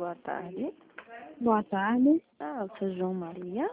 boa tarde. Boa tarde. Eu sou João Maria.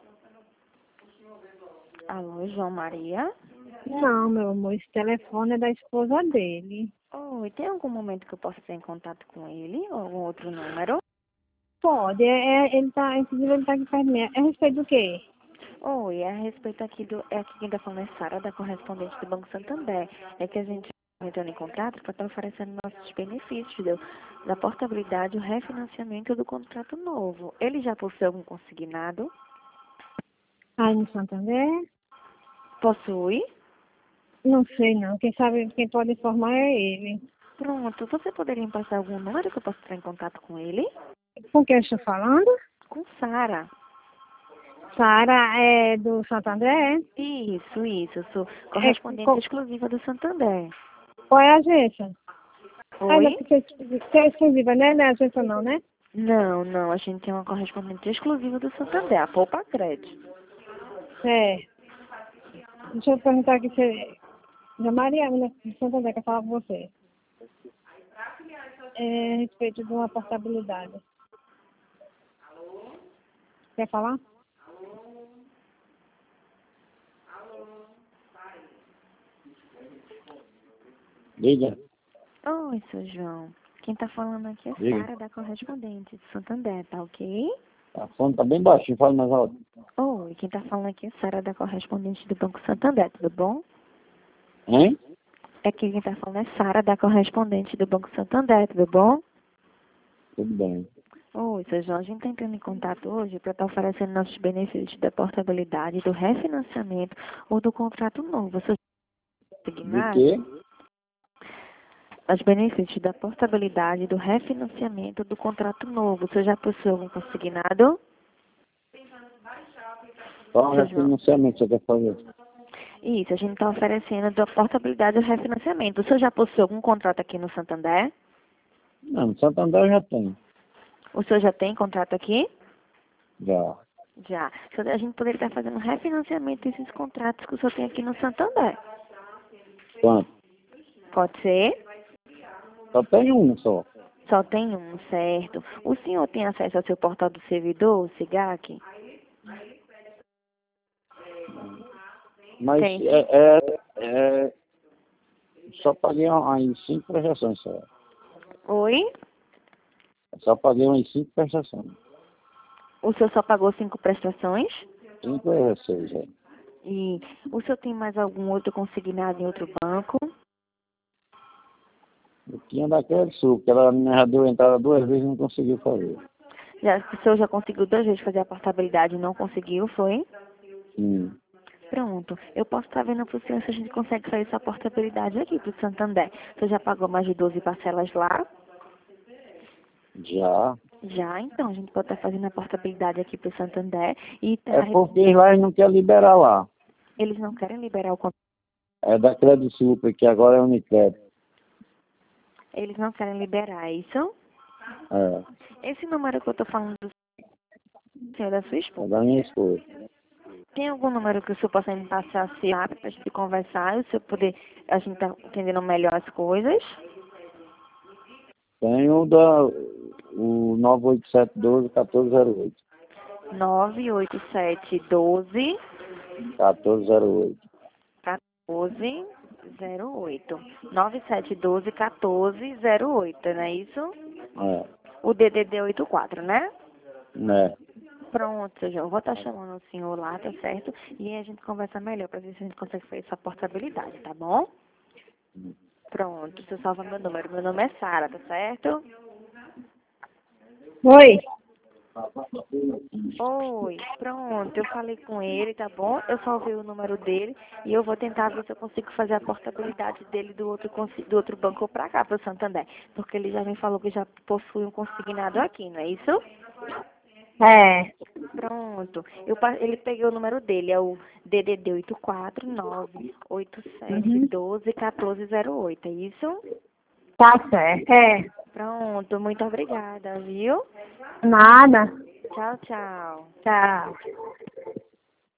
Alô, João Maria? Não, meu amor, esse telefone é da esposa dele. Oi, tem algum momento que eu possa entrar em contato com ele? Ou algum outro número? Pode, inclusive ele tá aqui perto de mim. É a respeito do quê? Oi, é a respeito aqui do... É aqui quem está falando é Sara, da correspondente do Banco Santander. É que a gente está entrando em contrato para estar oferecendo nossos benefícios, da portabilidade, o refinanciamento do contrato novo. Ele já possui algum consignado? Aí no Santander? Possui? Não sei não, quem sabe, quem pode informar é ele. Pronto, você poderia me passar algum número que eu possa entrar em contato com ele? Com quem eu estou falando? Com Sara. Sara é do Santander? Isso, eu sou É, correspondente exclusiva do Santander. qual é a agência? Ah, não, Oi? porque você é exclusiva, né? Não é agência não, né? Não, a gente tem uma correspondente exclusiva do Santander, a Poupa Crédito. É. Deixa eu perguntar aqui se... Da Maria, né, do Santander, quer falar com você. É a respeito de uma portabilidade. Quer falar? Diga, Oi, seu João. Quem tá falando aqui é diga. Sara, da correspondente do Santander, tá ok? A fone tá bem baixinho, fala mais alto. Oi, quem tá falando aqui é Sara, da correspondente do Banco Santander, tudo bom? Hein? É que quem tá falando é Sara, da correspondente do Banco Santander, tudo bom? Tudo bem. Oi, seu João, a gente está entrando em contato hoje para estar oferecendo nossos benefícios da portabilidade, do refinanciamento ou do contrato novo. Você já De consignado? quê? Os benefícios da portabilidade, do refinanciamento do contrato novo. Você já possui algum consignado? Qual Seu João? refinanciamento você quer fazer? Isso, a gente está oferecendo da portabilidade e do refinanciamento. Você já possui algum contrato aqui no Santander? Não, no Santander já tem. O senhor já tem contrato aqui? Já. Já. A gente poderia estar fazendo refinanciamento desses contratos que o senhor tem aqui no Santander. Quanto? Pode ser? Só tem um só. Só tem um, certo. O senhor tem acesso ao seu portal do servidor, o SIGAC? Mas Tem. só paguei umas 5 prestações só. Oi? Só paguei umas 5 prestações. O senhor só pagou 5 prestações? 5 é 6, é. E o senhor tem mais algum outro consignado em outro banco? Eu tinha daquele sul, que ela me já deu entrada 2 vezes e não conseguiu fazer. O senhor já conseguiu 2 vezes fazer a portabilidade e não conseguiu, foi? Sim. Pronto. Eu posso estar vendo para o senhor se a gente consegue fazer essa portabilidade aqui para o Santander. O senhor já pagou mais de 12 parcelas lá? Já. Já, então, a gente pode estar fazendo a portabilidade aqui para o Santander e É porque lá eles não querem liberar lá. eles não querem liberar o contrato. É da Crédito Super, que agora é Unicred. Eles não querem liberar, é isso? É. Esse número que eu estou falando do senhor da sua É esposa, da minha esposa. tem algum número que o senhor possa me passar assim, rápido para a gente conversar e o senhor poder, a gente tá entendendo melhor as coisas? Tem o 98712-1408. 98712 1408. 1408. 9712 1408, não é isso? É. O DDD 84, né? Né? Pronto, seu João. Eu vou estar chamando o senhor lá, tá certo? E aí a gente conversa melhor para ver se a gente consegue fazer essa portabilidade, tá bom? Pronto, você salva meu número. Meu nome é Sara, tá certo? Oi. Oi, pronto, eu falei com ele, tá bom? Eu salvei o número dele e eu vou tentar ver se eu consigo fazer a portabilidade dele do outro banco pra cá, pro Santander. Porque ele já me falou que já possui um consignado aqui, não é isso? É. Pronto. Ele peguei o número dele, é o DDD 84987 Uhum. 12 1408, é isso? Tá certo. É. Pronto, muito obrigada, viu? Nada. Tchau, tchau. Tchau.